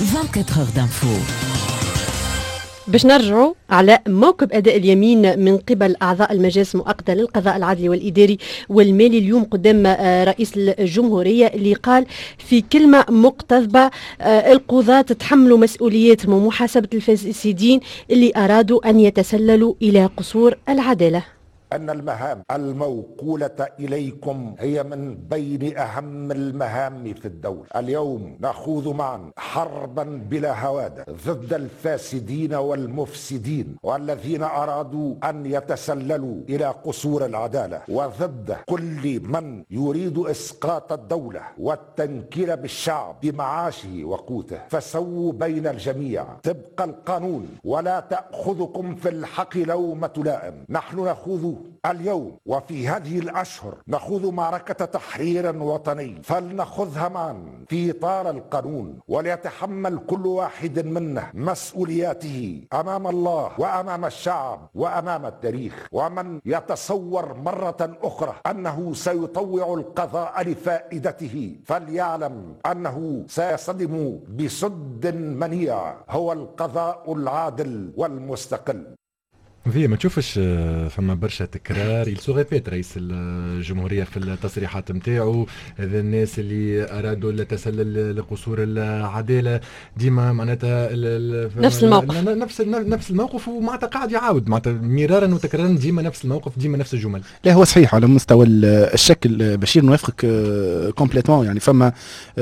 24 heures d'info. باش نرجعوا على موكب أداء اليمين من قبل أعضاء المجلس المؤقتة للقضاء العدلي والإداري والمالي اليوم قدام رئيس الجمهورية اللي قال في كلمة مقتضبة القضاة تحملوا مسؤولياتهم ومحاسبة الفاسدين اللي أرادوا أن يتسللوا إلى قصور العدالة. أن المهام الموكولة إليكم هي من بين أهم المهام في الدولة. اليوم نخوض معا حربا بلا هوادة ضد الفاسدين والمفسدين والذين أرادوا أن يتسللوا إلى قصور العدالة، وضد كل من يريد إسقاط الدولة والتنكيل بالشعب بمعاشه وقوته. فسووا بين الجميع طبق القانون ولا تأخذكم في الحق لومة لائم. نحن نخوض اليوم وفي هذه الأشهر نخوض معركة تحرير وطني، فلنخذها معا في إطار القانون، وليتحمل كل واحد منا مسؤولياته أمام الله وأمام الشعب وأمام التاريخ. ومن يتصور مرة أخرى أنه سيطوع القضاء لفائدته فليعلم أنه سيصدم بسد منيع هو القضاء العادل والمستقل. في ما تشوفش فما برشا تكرار يلسوغيبيت رئيس الجمهورية في التصريحات نتاعو، هذا الناس اللي أرادوا التسلل لقصور العدالة ديما معناتها نفس الموقف نفس الموقف، ومعناتها قاعد يعاود معناتها مرارا وتكرارا ديما نفس الموقف ديما نفس الجمل. لا هو صحيح على مستوى الشكل بشير نوافقك كومبليتمون، يعني فما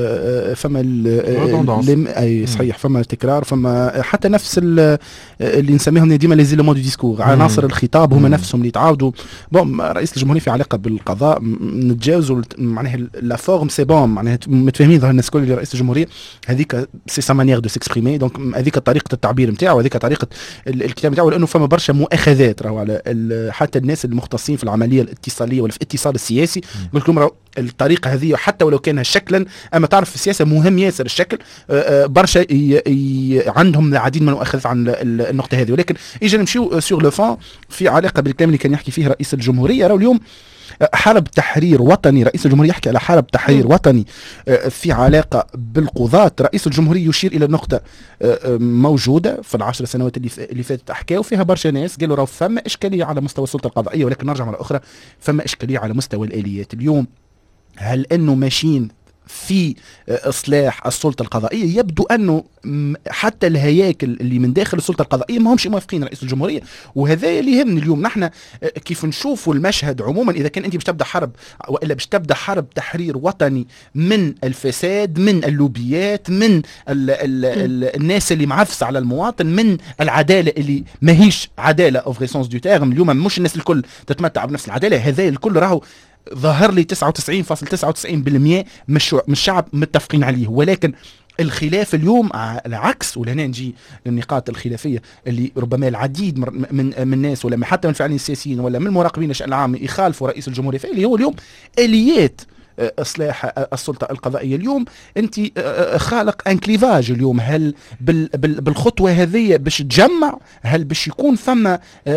اي صحيح فما تكرار، فما حتى نفس اللي نسميهم ديما لي زيلمون دو ديسكور، عناصر الخطاب هما نفسهم اللي يتعاودوا. بون رئيس الجمهورية في علاقه بالقضاء نتجاوزوا معناها لا فورم سي بون، معناها متفاهمين ظهر الناس الكل اللي رئيس الجمهورية هذيك سي سا مانيير دو سيكسبريمي، دونك هذيك طريقه التعبير نتاعو وهذيك طريقه الكتاب نتاعو، لانه فما برشا مؤاخذات راهو على حتى الناس المختصين في العمليه الاتصاليه ولا في الاتصال السياسي، قلت لهم راهو الطريقه هذه حتى ولو كانها شكلا، اما تعرف في السياسه مهم ياسر الشكل، برشا عندهم العديد من المؤاخذات عن النقطه هذه. ولكن اجي نمشيو سور لو فون في علاقه بالكلام اللي كان يحكي فيه رئيس الجمهوريه. راهو اليوم حرب تحرير وطني، رئيس الجمهورية يحكي على حرب تحرير وطني في علاقة بالقضاة. رئيس الجمهورية يشير إلى نقطة موجودة في العشر سنوات اللي فاتت أحكاو فيها برشا ناس، قالوا راهو فما إشكالية على مستوى السلطة القضائية، ولكن نرجع مرة أخرى فما إشكالية على مستوى الآليات. اليوم هل أنه ماشيين في إصلاح السلطة القضائية؟ يبدو أنه حتى الهياكل اللي من داخل السلطة القضائية ما همش موافقين رئيس الجمهورية، وهذا اللي يهمني اليوم. نحن كيف نشوفوا المشهد عموما، إذا كان أنت باش تبدأ حرب وإلا باش تبدأ حرب تحرير وطني من الفساد، من اللوبيات، من الناس اللي معفسة على المواطن، من العدالة اللي ماهيش عدالة أو في سونس دو تيرم. اليوم مش الناس الكل تتمتع بنفس العدالة، هذا الكل راهو ظهر لي 99.99% مش الشعب متفقين عليه. ولكن الخلاف اليوم على عكس، ولهنا نجي للنقاط الخلافية اللي ربما العديد من الناس ولا حتى من الفاعلين السياسيين ولا من مراقبين الشأن العام يخالفوا رئيس الجمهورية، اللي هو اليوم آليات إصلاح السلطة القضائية. اليوم أنت خالق انكليفاج اليوم، هل بالخطوة هذه باش تجمع، هل باش يكون ثم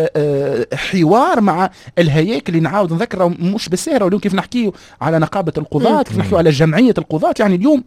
حوار مع الهياكل اللي نعاود نذكر مش بالسهرة. واليوم كيف نحكيه على نقابة القضاة، كيف نحكيه على جمعية القضاة، يعني اليوم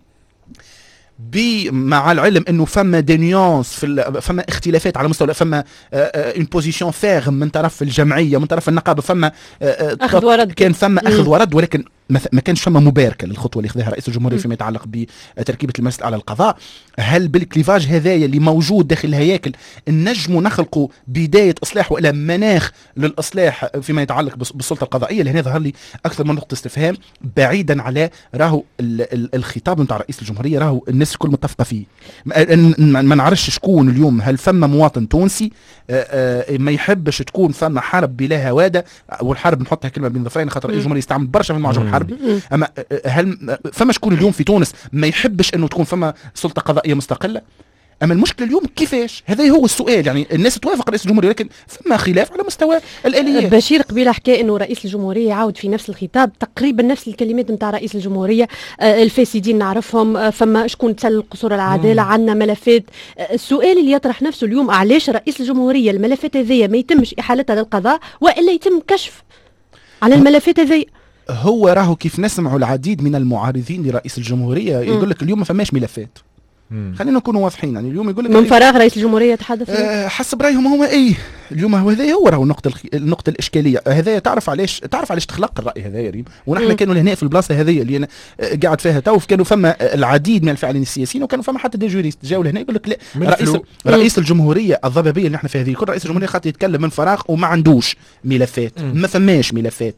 مع العلم انه فما دينيونس فما اختلافات على مستوى، فما اون بوزيشن فيرم من طرف الجمعيه ومن طرف النقابه، فما اخذ ورد، كان فما اخذ ورد، ولكن ما كانش فما مباركه للخطوه اللي خذاها رئيس الجمهوريه فيما يتعلق بتركيبه المجلس على القضاء. هل بالكليفاج هذايا اللي موجود داخل الهياكل نجموا نخلقوا بدايه اصلاح والا مناخ للاصلاح فيما يتعلق بالسلطه القضائيه؟ لهنا ظهر لي اكثر من نقطه استفهام، بعيدا على راهو الخطاب نتاع رئيس الجمهوريه راهو الناس الكل متفقه فيه. ما نعرفش شكون اليوم، هل فما مواطن تونسي ما يحبش تكون فما حرب بلا هواده، والحرب نحطها كلمه بين ظفرين خاطر رئيس الجمهوريه يستعمل برشا في المعجم الحربي، اما هل فما شكون اليوم في تونس ما يحبش انه تكون فما سلطه قضائيه مستقله؟ اما المشكله اليوم كيفاش؟ هذا هو السؤال. يعني الناس توافق رئيس الجمهوريه، لكن فما خلاف على مستوى الاليات. بشير قبيله حكى انه رئيس الجمهوريه يعاود في نفس الخطاب تقريبا نفس الكلمات نتاع رئيس الجمهوريه. الفاسدين نعرفهم، فما شكون تسلل قصور العداله، عندنا ملفات. السؤال اللي يطرح نفسه اليوم، علاش رئيس الجمهوريه الملفات هذيا ما يتمش احالتها للقضاء والا يتم كشف على الملفات هذيا؟ هو راهو كيف نسمعوا العديد من المعارضين لرئيس الجمهوريه يقول لك اليوم ما فماش ملفات. خلينا نكون واضحين. يعني اليوم يقول لك من فراغ رئيس الجمهوريه تحدث حسب رايهم هما اليوم هذا هو النقطه الاشكاليه. هذا تعرف علاش تخلق الراي هذا يا ريم. ونحن كانوا لهنا في البلاصه هذه اللي انا قاعد فيها تو، كانوا فما العديد من الفاعلين السياسيين، وكانوا فما حتى دي جوريست جاوا لهنا يقول لك لا، رئيس الجمهوريه الضبابيه اللي نحن فيها هذه كل رئيس الجمهوريه خاطر يتكلم من فراغ وما عندوش ملفات، ما فماش ملفات.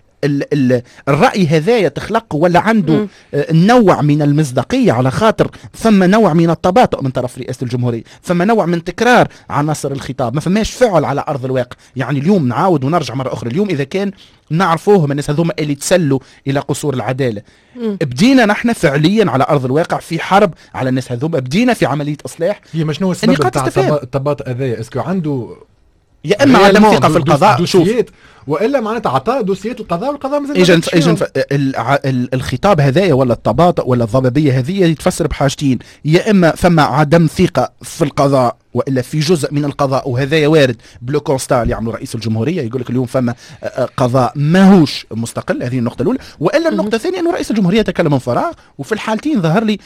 الرأي هذايا تخلق ولا عنده نوع من المصداقية، على خاطر ثم نوع من التباطؤ من طرف رئاسة الجمهورية، ثم نوع من تكرار عناصر الخطاب، ما فماش فعل على أرض الواقع. يعني اليوم نعاود ونرجع مرة أخرى، اليوم إذا كان نعرفوهم الناس هذوما اللي تسلوا إلى قصور العدالة، بدينا نحن فعليا على أرض الواقع في حرب على الناس هذوما، بدينا في عملية إصلاح. هي شنو السبب تاع التباطؤ هذايا؟ اسكو عنده يا اما عدم ثقه في القضاء والا معناتها عطاء دوسيات القضاء والقضاء مازال الخطاب هذايا ولا التباطؤ ولا الضبابيه هذه يتفسر بحاجتين، يا اما فما عدم ثقه في القضاء والا في جزء من القضاء، وهذايا وارد بلو كونستا اللي يعملوا رئيس الجمهوريه، يقول لك اليوم فما قضاء ماهوش مستقل. هذه النقطه الاولى. والا النقطه الثانيه انه رئيس الجمهوريه تكلم من فراغ، وفي الحالتين ظهر لي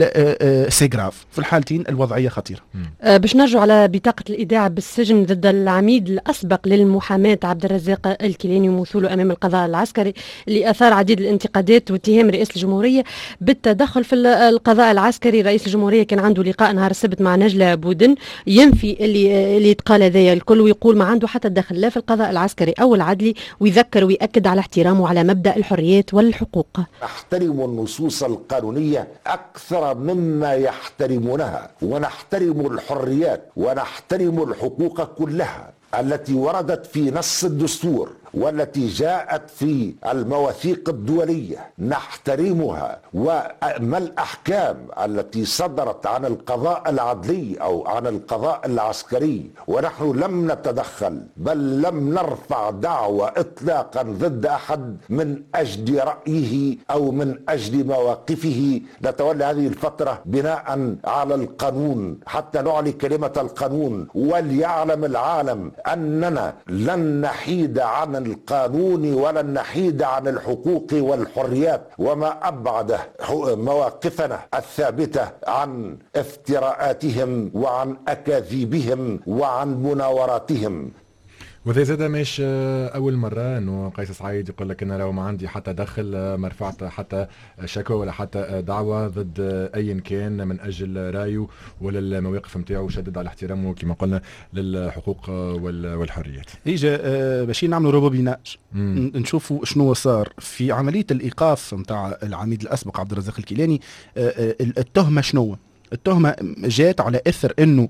سيغراف، في الحالتين الوضعيه خطيره. باش نرجع على بطاقه الايداع بالسجن ضد العميد الاسبق للمحاماه عبد الرزاق الكيلاني وموصوله امام القضاء العسكري، اللي اثار عديد الانتقادات واتهام رئاسه الجمهوريه بالتدخل في القضاء العسكري. رئيس الجمهوريه كان عنده لقاء نهار السبت مع نجلة بودن، ينفي اللي يتقال هذايا الكل، ويقول ما عنده حتى دخل لا في القضاء العسكري او العدلي، ويذكر ويأكد على احترامه على مبدأ الحريات والحقوق. نحترم النصوص القانونية أكثر مما يحترمونها، ونحترم الحريات ونحترم الحقوق كلها التي وردت في نص الدستور والتي جاءت في المواثيق الدولية، نحترمها. وما الأحكام التي صدرت عن القضاء العدلي أو عن القضاء العسكري، ونحن لم نتدخل بل لم نرفع دعوة إطلاقا ضد أحد من أجل رأيه أو من أجل مواقفه. نتولى هذه الفترة بناء على القانون حتى نعلي كلمة القانون، وليعلم العالم أننا لن نحيد عن القانون ولن نحيد عن الحقوق والحريات، وما أبعد مواقفنا الثابتة عن افتراءاتهم وعن أكاذيبهم وعن مناوراتهم. وذي زاد مش أول مرة أنه قيس سعيد يقول لك أنا لو ما عندي حتى دخل ما رفعت حتى شكوى ولا حتى دعوة ضد أي كان من أجل رايه ولا المواقف متاعه، وشدد على احترامه كما قلنا للحقوق والحريات. إجا باش نعملوا روبوبيناج نشوفوا شنو صار في عملية الإيقاف متاع العميد الأسبق عبد الرزاق الكيلاني. التهمة شنو؟ التهمة جات على إثر أنه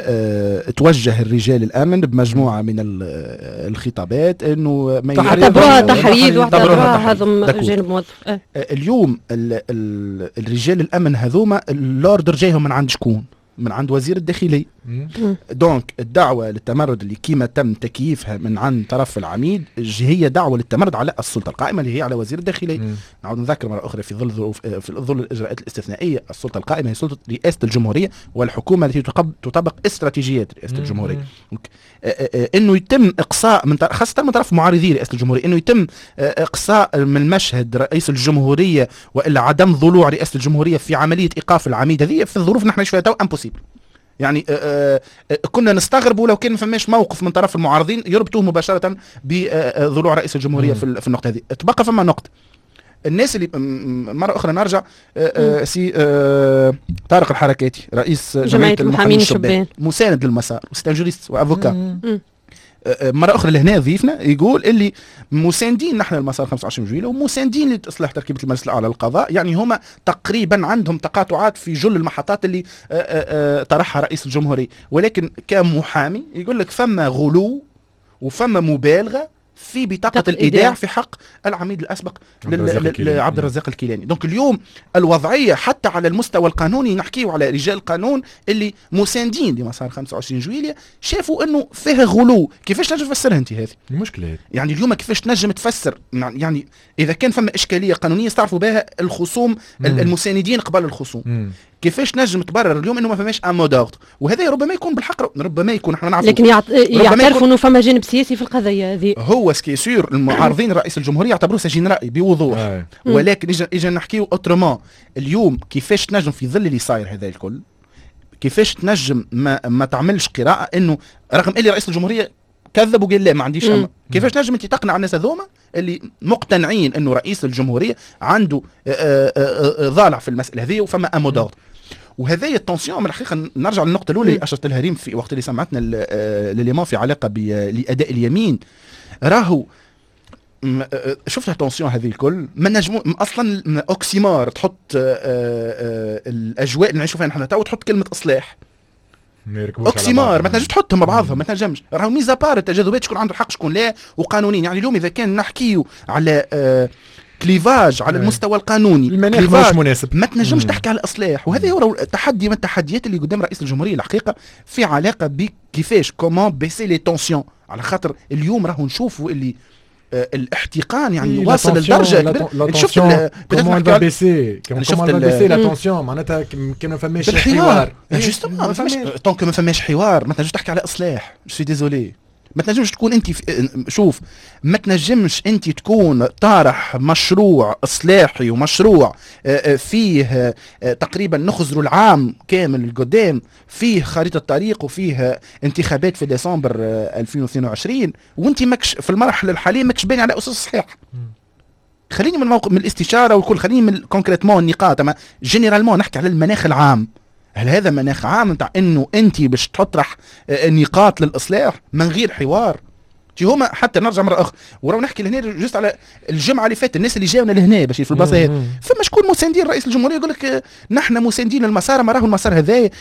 توجه الرجال الأمن بمجموعة من الخطابات أنه ما اعتبروها تحريض واعتبروها هضم جانب موظف. اليوم الرجال الأمن هذوما اللوردر جايهم من عند شكون؟ من عند وزير الداخلية. دونك الدعوة للتمرد اللي كيما تم تكييفها من عند طرف العميد هي دعوة للتمرد على السلطة القائمة اللي هي على وزير الداخلية. نعود نذكر مرة أخرى في ظل الإجراءات الاستثنائية، السلطة القائمة هي سلطة رئاسة الجمهورية والحكومة التي تطبق استراتيجيات رئاسة الجمهورية. انه يتم اقصاء خاصة من طرف معارضي رئاسة الجمهورية، انه يتم اقصاء من مشهد رئيس الجمهورية والا عدم ضلوع رئاسة الجمهورية في عملية ايقاف العميد، هذه في الظروف نحن نعيش فيها تو امبوسيبل. يعني كنا نستغربوا لو كان ما فماش موقف من طرف المعارضين يربطوه مباشرة بضلوع رئيس الجمهورية في النقطة هذه. تبقى فما نقطة الناس اللي مرة أخرى نرجع سي طارق الحركاتي رئيس جمعية المحامين الشبان مساند للمسار وستانجوريست وأفوكا، مرة أخرى لهنا ضيفنا يقول اللي مساندين نحن المسار 25 جويلية ومساندين لإصلاح تركيبة المجلس الأعلى للقضاء، يعني هما تقريبا عندهم تقاطعات في جل المحطات اللي طرحها رئيس الجمهورية، ولكن كمحامي يقول لك فما غلو وفما مبالغة في بطاقة الإيداع في حق العميد الأسبق لعبد الرزاق الكيلاني. دونك اليوم الوضعية حتى على المستوى القانوني نحكيه على رجال القانون اللي مساندين لمسار 25 جويلية شافوا أنه فيها غلو. كيفاش نجم تفسرها أنت هذه؟ المشكلة يعني اليوم كيفاش نجم تفسر؟ يعني إذا كان فما إشكالية قانونية استعرفوا بها الخصوم المساندين قبل الخصوم، كيفاش نجم تبرر اليوم انه ما فماش ان مودورد؟ وهذا ربما يكون بالحق، ربما يكون احنا نعرفوا، لكن يعترفوا انه فما جانب سياسي في القضيه هذه. هو هو سكي سور المعارضين رئيس الجمهوريه يعتبروه سجين رأي بوضوح، ولكن اجا نحكيو اوترومون. اليوم كيفاش تنجم في ظل اللي صاير هذا الكل، كيفاش تنجم ما تعملش قراءه انه رغم اللي رئيس الجمهوريه كذب وقال لا ما عنديش أمر، كيفاش تنجم انت تقنع الناس هذوما اللي مقتنعين انه رئيس الجمهوريه عنده ضالع في المساله هذه وفما امودور. وهذه التنسيون من الحقيقه نرجع للنقطه الاولى اللي اشرت لها ريم في وقت اللي سمعتنا لليمان في علاقه باداء اليمين. راهو شفت التنسيون هذه الكل ما نجمو اصلا اوكسيمار تحط الاجواء اللي نعيشوا فيها نحن تو تحط كلمه اصلاح اوكسيمار ما تنجمش تحطهم مع بعضهم، ما تنجمش. راهو ميزا بار التجاذبات شكون عنده الحق شكون لا وقانونيين. يعني اليوم اذا كان نحكيو على كليفاج على المستوى القانوني المناخ مش مناسب ما تنجمش تحكي على الاصلاح. وهذا هو تحدي من التحديات اللي قدام رئيس الجمهوريه الحقيقه في علاقه بكيفاش كومون بيسي لي تونسيون. على خاطر اليوم راهو نشوفوا اللي الاحتقان يعني واصل لدرجه شفت كومون با بيسي كومون بيسي لا تونسيون معناتها كان ما فماش حوار جوستومون ما فماش طونك ما فماش حوار ما تنجمش تحكي على اصلاح. سي ديزولي ما تنجمش تكون انت شوف ما تنجمش انت تكون طارح مشروع اصلاحي ومشروع فيه تقريبا نخزروا العام كامل القدام، فيه خريطه طريق وفيه انتخابات في ديسمبر 2022 وانت ماكش في المرحله الحاليه ماكش باين على اسس صحيحه. خليني من موقع من الاستشاره والكل، خليني من كونكريتمون النقاط، اما جينيرالمون نحكي على المناخ العام. هل هذا مناخ عام نتاع انه انت باش تطرح نقاط للاصلاح من غير حوار؟ هما حتى نرجع مره اخرى وراه نحكي لهنا جست على الجمعه اللي فاتت الناس اللي جاونا لهنا باش في البلاصه هذه فما شكون مساندين رئيس الجمهوريه يقول لك نحن مساندين المسار، ما راهو المسار هذا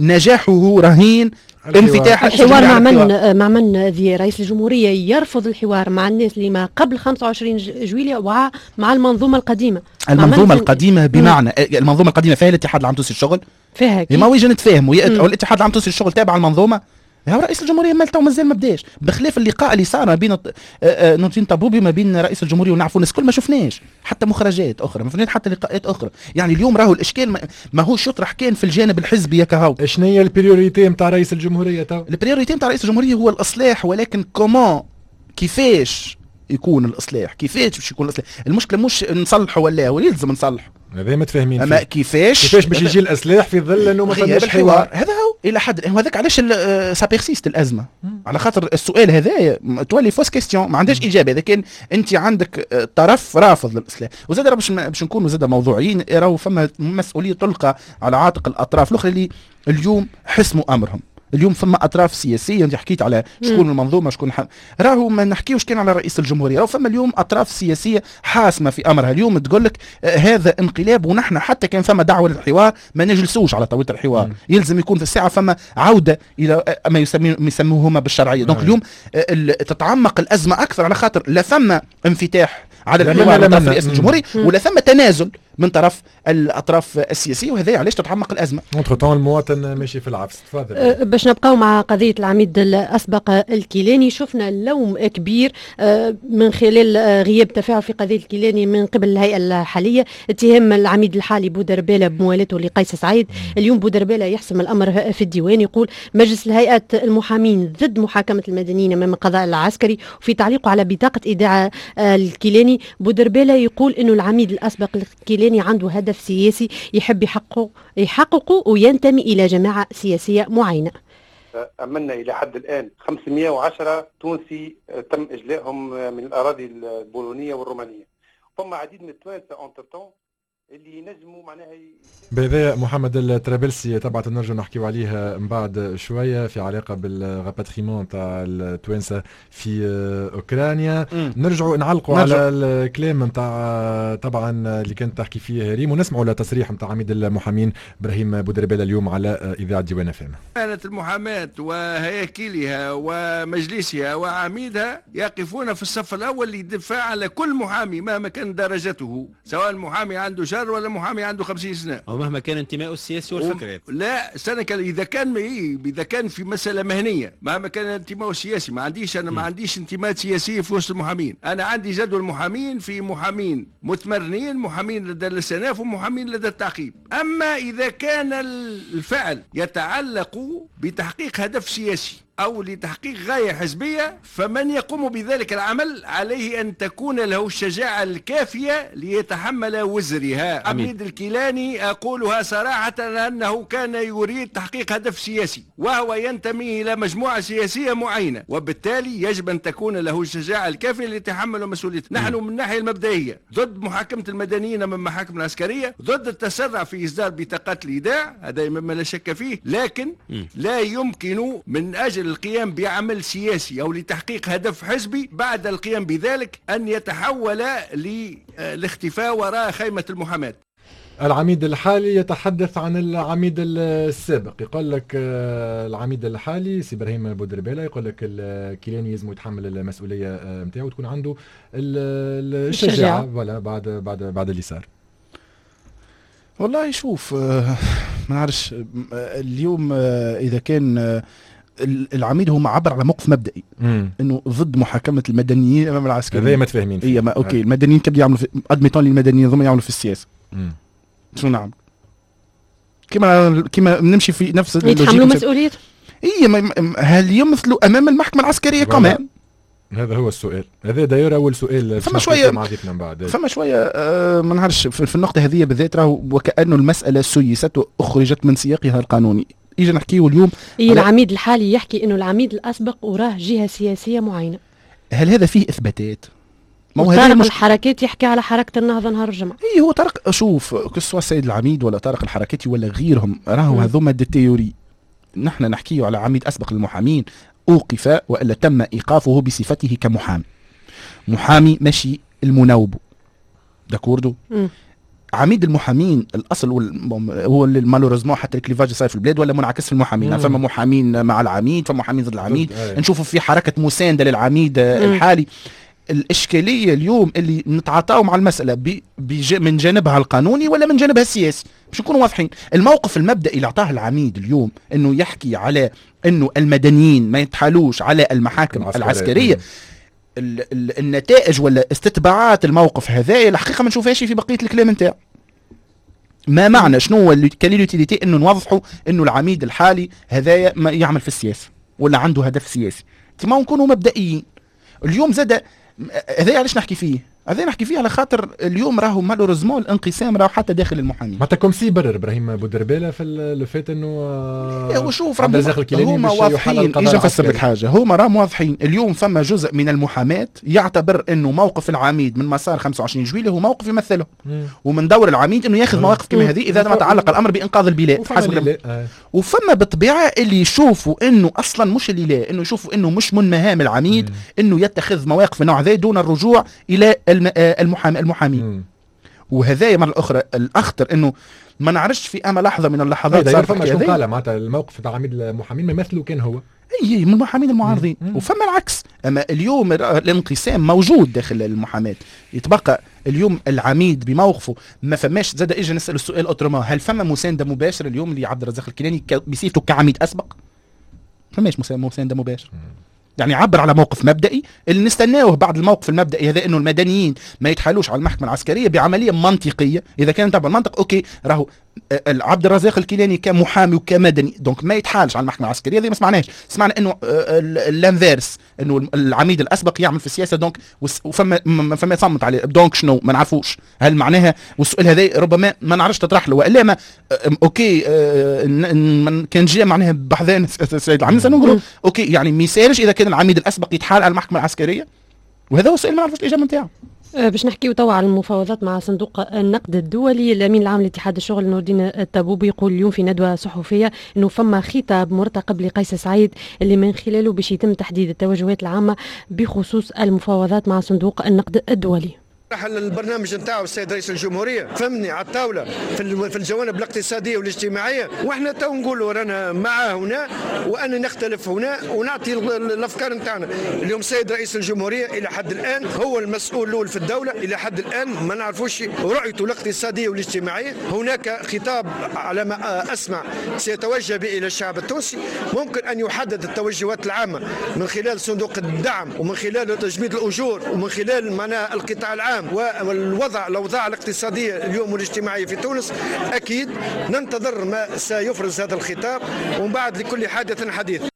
نجاحه رهين انفتاح الحوار مع من ذي رئيس الجمهوريه يرفض الحوار مع الناس اللي ما قبل 25 جويلية ومع المنظومه القديمه. المنظومه القديمه بمعنى المنظومه القديمه فيها الاتحاد العام التونسي للشغل فيها ما ويجي نتفاهموا الاتحاد العام التونسي للشغل تابع المنظومه. رئيس الجمهوريه مالته مازال ما بداش، بخلاف اللقاء اللي صار ما بين نورتين طابوبي ما بين رئيس الجمهوريه ونعرفوا الناس كل ما شفناش حتى مخرجات اخرى، ما شفناش حتى لقاءات اخرى. يعني اليوم راهو الاشكال ما هوش يطرح كان في الجانب الحزبي كهو. شنو هي البريوريتي نتاع رئيس الجمهوريه تو؟ البريوريتي نتاع رئيس الجمهوريه هو الاصلاح، ولكن كومون كيفاش يكون الاصلاح، كيفاش باش يكون الاصلاح. المشكله مش نصلحوا ولا يلزم نصلحوا، هذا متفاهمين اما كيفاش باش يجي الاصلاح في ظل انه ما فيش حوار. هذا هو الى حد هذاك علاش سا بيرسيست الازمه. على خاطر السؤال هذا تولي فوس كيستيون ما عندهاش اجابه اذا كان انت عندك طرف رافض للاصلاح. وزاد باش نكونوا زاد موضوعيين، راهو فما مسؤوليه تلقى على عاتق الاطراف الاخرى اللي اليوم حسموا امرهم. اليوم فما اطراف سياسيه، انت حكيت على شكون المنظومه شكون راهو ما نحكيوش كان على رئيس الجمهوريه، راهو فما اليوم اطراف سياسيه حاسمه في امرها. اليوم تقول لك هذا انقلاب، ونحن حتى كان فما دعوه للحوار ما نجلسوش على طاوله الحوار، يلزم يكون في الساعه فما عوده الى ما يسموه هما بالشرعيه. دونك اليوم تتعمق الازمه اكثر على خاطر لا فما انفتاح على الحوار من طرف رئيس الجمهوريه ولا ثم تنازل من طرف الاطراف السياسيه، وهذا علاش تتعمق الازمه. اونتر المواطن ماشي في العفس. تفضل. باش نبقاو مع قضيه العميد الاسبق الكيلاني، شفنا لوم كبير من خلال غياب تفاعل في قضيه الكيلاني من قبل الهيئه الحاليه، اتهام العميد الحالي بودربالة بموالاته لقيس سعيد. اليوم بودربالة يحسم الامر في الديوان، يقول مجلس الهيئه المحامين ضد محاكمه المدنيين امام القضاء العسكري. وفي تعليقه على بطاقه ايداع الكيلاني بودربالة يقول انه العميد الاسبق الكيلاني عنده هدف سياسي يحب يحققه وينتمي إلى جماعة سياسية معينة. أمنا إلى حد الآن 510 تونسي تم إجلائهم من الأراضي البولونية والرومانية، ثم عديد من التوانسة أنترتون اللي ينجموا معناها بهذا محمد الترابلسي تبعت نرجع نحكيو عليها من بعد شويه في علاقه بالراباتريمون تاع التوانسه في اوكرانيا. نرجعوا نعلقوا على الكلام نتاع طبعا اللي كانت تحكي فيه ريم، ونسمعوا لتصريح نتاع عميد المحامين ابراهيم بودربالة اليوم على اذاعه ديوان فهم. كانت المحاماه وهياكلها ومجلسها وعميدها يقفون في الصف الاول للدفاع على كل محامي مهما كان درجته، سواء المحامي عنده ولا محامي عنده 50 سنه او مهما كان انتمائه السياسي والفكري. لا سنه اذا كان في مساله مهنيه مهما كان انتمائه السياسي. ما عنديش انتماءات سياسيه في وسط المحامين. انا عندي جدول محامين، في محامين متمرنين، محامين لدى الاستئناف ومحامين لدى التعقيب. اما اذا كان الفعل يتعلق بتحقيق هدف سياسي أو لتحقيق غاية حزبية، فمن يقوم بذلك العمل عليه أن تكون له الشجاعة الكافية ليتحمل وزرها. عميد الكيلاني أقولها صراحة أنه كان يريد تحقيق هدف سياسي، وهو ينتمي إلى مجموعة سياسية معينة، وبالتالي يجب أن تكون له الشجاعة الكافية ليتحمل مسؤوليته. نحن من الناحية المبدئية ضد محاكمة المدنيين من المحاكم العسكرية، ضد التسرع في إصدار بطاقات الإيداع، هذا مما لا شك فيه، لكن لا يمكن من أجل القيام بعمل سياسي أو لتحقيق هدف حزبي بعد القيام بذلك أن يتحول للاختفاء وراء خيمة المحاماة. العميد الحالي يتحدث عن العميد السابق، يقول لك العميد الحالي سي ابراهيم بودربالة يقول لك الكيلاني لازم يتحمل المسؤوليه نتاعو وتكون عنده الشجاعه ولا بعد اللي صار. والله شوف ما نعرفش اليوم اذا كان العميد هو عبر على موقف مبدئي انه ضد محاكمه المدنيين امام العسكريين. هذا ما تفاهمين فيه. ما اوكي المدنيين كانوا يعملوا ادميتون المدنيين ضمن يعملوا في السياسه. شو نعم كما نمشي في نفس يتحملوا مسؤوليته. هل يمثلوا امام المحكمه العسكريه كمان؟ هذا هو السؤال، هذا داير اول سؤال. فما شويه ما نعرفش في النقطه هذه بالذات راهو وكانه المساله سيست واخرجت من سياقها القانوني. يجي نحكيه اليوم العميد الحالي يحكي انه العميد الاسبق وراه جهه سياسيه معينه. هل هذا فيه اثباتات؟ طارق الحركات يحكي على حركه النهضه نهار الجمعه. هو طارق شوف كسوا السيد العميد ولا طارق الحركاتي ولا غيرهم راهو هذوما دي تيوري. نحن نحكيه على عميد اسبق للمحامين اوقف والا تم ايقافه بصفته كمحامي. محامي ماشي المناوب داكوردو. عميد المحامين الاصل هو اللي مالوريزمون حتى الكليفاج صاير في البلاد ولا منعكس في المحامين. فما محامين مع العميد، فما محامين ضد العميد. نشوفوا في حركه مسانده للعميد الحالي. الاشكاليه اليوم اللي نتعاطاو مع المساله من جانبها القانوني ولا من جانبها السياسي باش نكونوا واضحين. الموقف المبدئي اللي اعطاه العميد اليوم انه يحكي على انه المدنيين ما يتحالوش على المحاكم العسكريه. النتائج ولا استتباعات الموقف هذا الحقيقه ما نشوفهاش في بقيه الكلام نتاعو. ما معنى شنو هو كان اليوتيليتي انه نوضحوا انه العميد الحالي هذايا ما يعمل في السياسه ولا عنده هدف سياسي. ما نكونوا مبدئيين. اليوم زاد هذا علاش نحكي فيه؟ هذا نحكي فيه على خاطر اليوم راهو مالوريزمون الانقسام راهو حتى داخل المحامين. معناتها كوم سي برر ابراهيم بودربالة في الفات انه وشوف هما واضحين. اجا نفسر لك حاجه، هما راهم واضحين. اليوم فما جزء من المحاماه يعتبر انه موقف العميد من مسار 25 جويلية هو موقف يمثله، ومن دور العميد انه ياخذ مواقف كما هذه اذا ما تعلق الامر بانقاذ البلاد حسب. وفما بالطبيعه اللي يشوفوا انه اصلا مش اللي لا، انه يشوفوا انه مش من مهام العميد انه يتخذ مواقف من نوع ذا دون الرجوع الى المحامين. وهذا مرة أخرى الأخطر إنه ما نعرفش في أما لحظة من اللحظات صار فما شو قال معناتها الموقف تاع عميد المحامين ما يمثلوا كان هو من المحامين المعارضين. وفما العكس. أما اليوم الانقسام موجود داخل المحاماة. يتبقى اليوم العميد بموقفه ما فماش. زاد إجا نسأل السؤال أوترومون، هل فما مساندة مباشرة اليوم لعبد الرزاق الكيلاني بصفته كعميد أسبق؟ فماش مساندة مباشرة. يعني عبر على موقف مبدئي اللي نستناه بعد الموقف المبدئي هذا انه المدنيين ما يتحالوش على المحكمه العسكريه بعمليه منطقيه. اذا كان تبع المنطق اوكي راهو عبد الرزاق الكيلاني كمحامي وكمدني دونك ما يتحالش على المحكمه العسكريه. هذه ما سمعناش. سمعنا انه الانفيرس انه العميد الاسبق يعمل في السياسه دونك فما صمت عليه دونك شنو ما نعرفوش. هل معناها والسؤال هذا ربما ما نعرفش تطرح له والا ما اوكي كان جاء معناها بحذان السيد العميد نقولوا اوكي يعني ما يسالش اذا كان العميد الاسبق يتحال على المحكمه العسكريه. وهذا هو السؤال ما نعرفش الاجابه نتاعو. باش نحكيو توا على المفاوضات مع صندوق النقد الدولي. الامين العام لاتحاد الشغل نور الدين الطابوبي يقول اليوم في ندوه صحفيه انه فما خطاب مرتقب لقيس سعيد اللي من خلاله باش يتم تحديد التوجهات العامه بخصوص المفاوضات مع صندوق النقد الدولي. البرنامج نتاعو السيد رئيس الجمهوريه فهمني على الطاوله في الجوانب الاقتصاديه والاجتماعيه، واحنا تو نقولوا رانا معاه هنا وانا نختلف هنا ونعطي الافكار نتاعنا. اليوم السيد رئيس الجمهوريه الى حد الان هو المسؤول الاول في الدوله، الى حد الان ما نعرفوش رؤيته الاقتصاديه والاجتماعيه. هناك خطاب على ما اسمع سيتوجه به الى الشعب التونسي، ممكن ان يحدد التوجهات العامه من خلال صندوق الدعم ومن خلال تجميد الاجور ومن خلال معناها القطاع العام الاوضاع الاقتصاديه اليوم والاجتماعيه في تونس. اكيد ننتظر ما سيفرز هذا الخطاب ومن بعد لكل حادث حديث.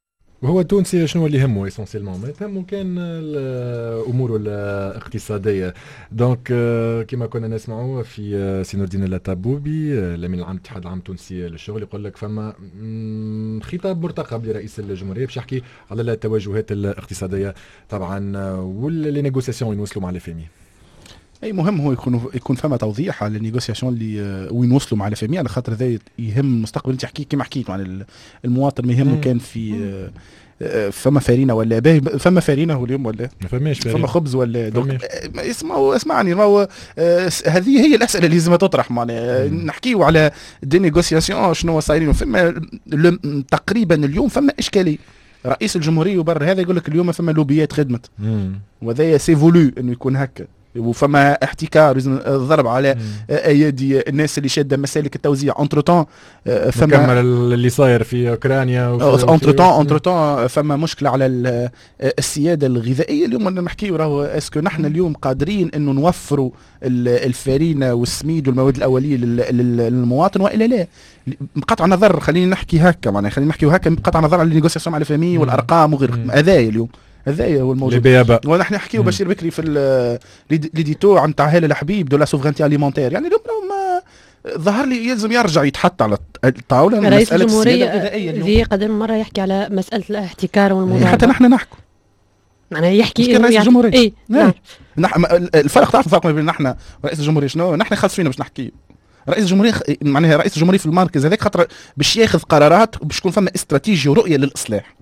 وهو التونسي شنو اللي يهمه اسونسيلمون؟ ما يهمه كان الامور الاقتصاديه. دونك كما كنا نسمعوا في سي نور الدين التابوبي الامين العام الاتحاد العام التونسي للشغل يقول لك فما خطاب مرتقب لرئيس الجمهوريه باش يحكي على التوجهات الاقتصاديه طبعا واللي نيغوسياسيون ينوصلوا مع الفامي. اي مهم هو يكون فما توضيح على النيغوسياسيون اللي وين وصلوا مع الفامي، على خاطر ذا يهم المستقبل. انت حكيت كما حكيت عن المواطن ما يهمه كان في فما فارينه ولا فما فارينه هو اليوم ولا ما فماش فما خبز ولا اسمعني راهو هذه هي الاسئله اللي لازم تطرح. معناها نحكيو على دي نيغوسياسيون شنو صايرين فما تقريبا اليوم فما اشكاليه. رئيس الجمهوريه وبر هذا يقول لك اليوم فما لوبيات خدمت وهذا سي فولو انه يكون هكا، وفما احتكار ضرب على ايادي الناس اللي شاده مسالك التوزيع. انتر فما كمل اللي صاير في اوكرانيا انتر فما مشكله على السياده الغذائيه. اليوم نحكيو راهو اسكو نحن اليوم قادرين انه نوفروا الفارينه والسميد والمواد الاوليه للمواطن والا لا؟ بقطع نظر خليني نحكي هكا، معناها خلينا نحكيو هكا بقطع نظر على النيغوسياسيون مع الفامي والارقام وغير هذايا اليوم. هذا هو الموضوع. ونحن نحكيو بشير بكري في ليديتو عن تاع هلال الحبيب دو لا سوفرينتي اليمونتير. يعني اليوم ما ظهر لي يلزم يرجع يتحط على الطاوله رئيس الجمهوريه ذي قدر مره يحكي على مساله الاحتكار والمضاربه. حتى نحن نحكوا معناها يحكي رئيس الجمهوريه. اي نعم. الفرق تعرف الفرق ما بين نحن ورئيس الجمهوريه شنو؟ نحن خاص فينا باش نحكي. رئيس الجمهوريه معناها رئيس الجمهوريه في المركز هذاك خاطر باش ياخذ قرارات باش تكون فما استراتيجيه ورؤيه للاصلاح.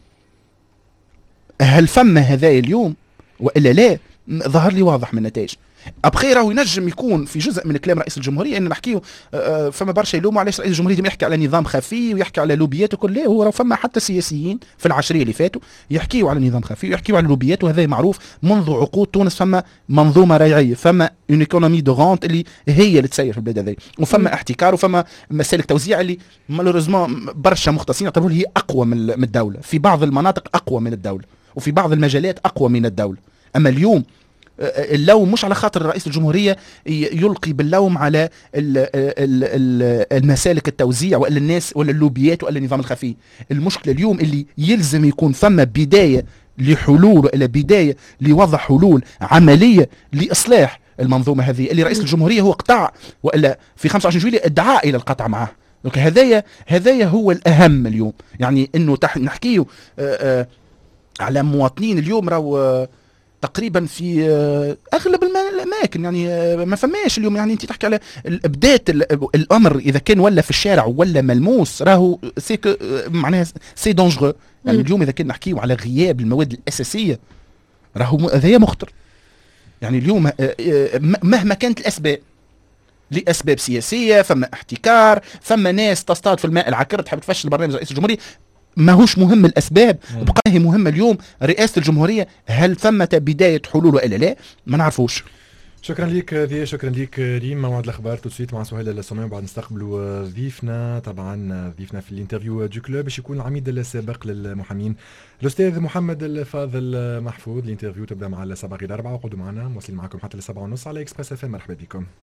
هل فما هذا اليوم والا لا؟ ظهر لي واضح من النتائج. ابخي راهو ينجم يكون في جزء من كلام رئيس الجمهوريه ان نحكيو فما برشا يلوموا علاش رئيس الجمهوريه يحكي على نظام خفي ويحكي على لوبيات وكل. لا، هو فما حتى سياسيين في العشريه اللي فاتوا يحكيوا على نظام خفي ويحكيوا على لوبيات، وهذا معروف منذ عقود. تونس فما منظومه ريعيه، فما اون ايكونومي دو غونت اللي هي اللي تسير في البلاد هذه، وفما احتكار وفما مسالك توزيع اللي مالوريزمون برشا مختصين يعتبروا هي اقوى من الدوله، في بعض المناطق اقوى من الدوله وفي بعض المجالات اقوى من الدوله. اما اليوم اللوم مش على خاطر رئيس الجمهورية يلقي باللوم على المسالك التوزيع ولا الناس ولا اللوبيات ولا النظام الخفي. المشكلة اليوم اللي يلزم يكون فما بداية لحلول ولا بداية لوضع حلول عملية لإصلاح المنظومة هذه اللي رئيس الجمهورية هو قطع ولا في 25 جويلية ادعاء إلى القطع معه. دونك هذايا هو الأهم اليوم. يعني إنه نحكيه على مواطنين اليوم راهو تقريبا في اغلب الاماكن يعني ما فماش اليوم. يعني انت تحكي على بدايه الامر اذا كان ولا في الشارع ولا ملموس راهو سي معناها سي دونجرو. يعني اليوم اذا كنا نحكيو على غياب المواد الاساسيه راهو هذايا مخطر. يعني اليوم مهما كانت الاسباب، لاسباب سياسيه، فما احتكار، فما ناس تصطاد في الماء العكر تحب تفشل برنامج رئيس الجمهوريه. ماهوش مهم الاسباب، بقى هي مهمه اليوم رئاسه الجمهوريه هل ثمه بدايه حلول والا لا؟ ما نعرفوش. شكرا لك ذي، شكرا لك ريم. موعد الاخبار توسيت مع سهيل السماوي بعد نستقبلوا ضيفنا. طبعا ضيفنا في الانترفيو دو كلوب باش يكون العميد السابق للمحامين الاستاذ محمد الفاضل محفوظ. الانترفيو تبدا مع 7:04 وقعدوا معنا، مواصلين معكم حتى 7:30 على اكسبريس FM. مرحبا بكم.